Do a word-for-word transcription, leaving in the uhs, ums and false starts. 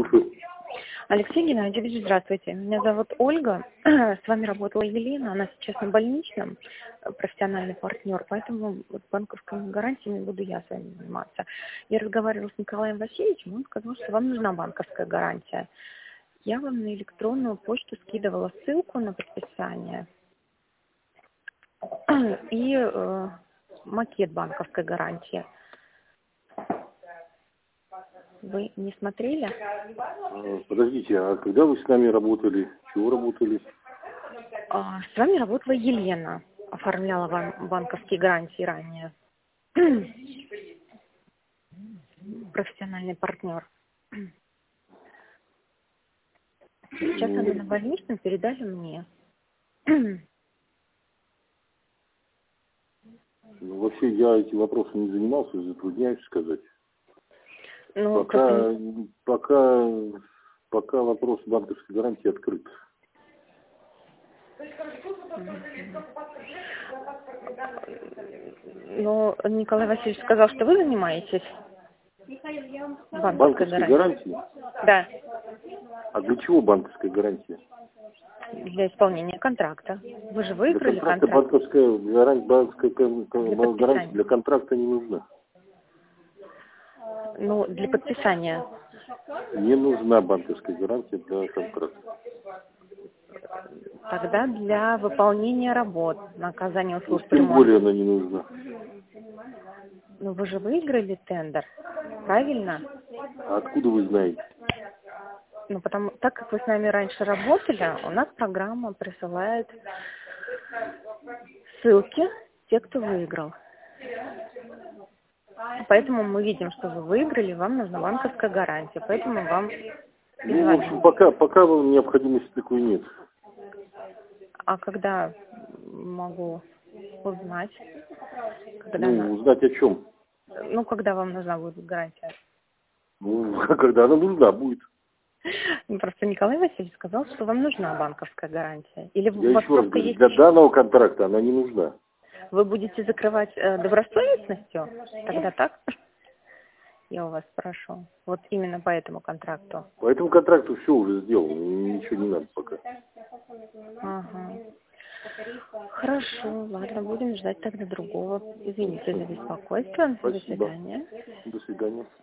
Слушаю. Алексей Геннадьевич, здравствуйте. Меня зовут Ольга. С вами работала Елена. Она сейчас на больничном, профессиональный партнер, поэтому вот банковской гарантией не буду я с вами заниматься. Я разговаривала с Николаем Васильевичем, он сказал, что вам нужна банковская гарантия. Я вам на электронную почту скидывала ссылку на подписание и э, макет банковской гарантии. Вы не смотрели? Подождите, а когда вы с нами работали? Чего работали? А, с вами работала Елена. Оформляла вам банковские гарантии ранее. Профессиональный партнер. Сейчас она на больничном, передали мне. Ну, вообще я эти вопросы не занимался, затрудняюсь сказать. Ну, пока, просто... пока, пока вопрос банковской гарантии открыт. Но Николай Васильевич сказал, что вы занимаетесь банковской, банковской гарантией. гарантией? Да. А для чего банковская гарантия? Для исполнения контракта. Вы же выиграли для контракта контракт. банковская гарантия, банковская Для гарантия для контракта не нужна. Ну, для подписания. Не нужна банковская гарантия для контракта. Тогда для выполнения работ, на оказание услуг. Ну, тем более она не нужна. Ну, вы же выиграли тендер, правильно? А откуда вы знаете? Ну, потому, так как вы с нами раньше работали, у нас программа присылает ссылки, те, кто выиграл. Поэтому мы видим, что вы выиграли, вам нужна банковская гарантия, поэтому вам... Ну, в общем, пока, пока необходимости такой нет. А когда могу узнать? Когда Ну, она... узнать о чем? Ну, когда вам нужна будет гарантия? Ну, когда она нужна будет. Просто Николай Васильевич сказал, что вам нужна банковская гарантия. Или Я у вас еще раз просто говорю, есть... для данного контракта она не нужна. Вы будете закрывать э, добросовестностью? Тогда так? Я у вас спрошу. Вот именно по этому контракту. По этому контракту все уже сделано, ничего не надо пока. Ага. Хорошо, ладно, будем ждать тогда другого. Извините за беспокойство. Спасибо. До свидания. До свидания.